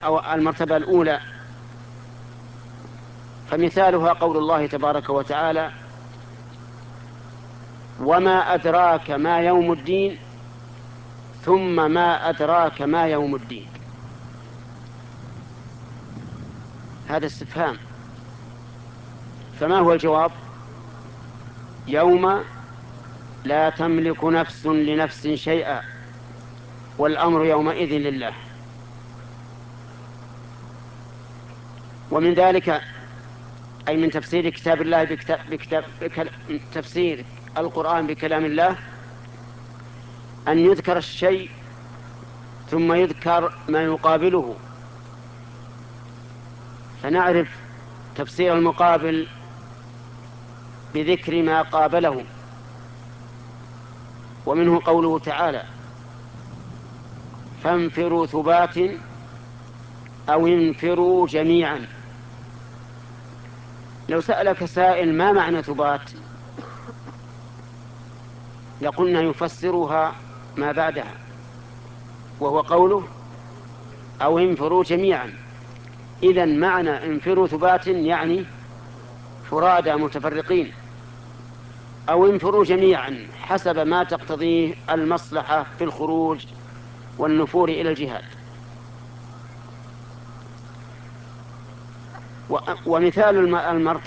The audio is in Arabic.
أو المرتبة الأولى، فمثالها قول الله تبارك وتعالى: وما أدراك ما يوم الدين، ثم ما أدراك ما يوم الدين. هذا استفهام، فما هو الجواب؟ يوم لا تملك نفس لنفس شيئا والأمر يومئذ لله. ومن ذلك أي من تفسير كتاب الله تفسير القرآن بكلام الله أن يذكر الشيء ثم يذكر ما يقابله، فنعرف تفسير المقابل بذكر ما قابله. ومنه قوله تعالى: فانفروا ثبات أو انفروا جميعا. لو سألك سائل ما معنى ثبات، لقلنا يفسرها ما بعدها، وهو قوله أو انفروا جميعا. إذن معنى انفروا ثبات يعني فرادى متفرقين، أو انفروا جميعا حسب ما تقتضيه المصلحة في الخروج والنفور إلى الجهاد. ومثال المرتبة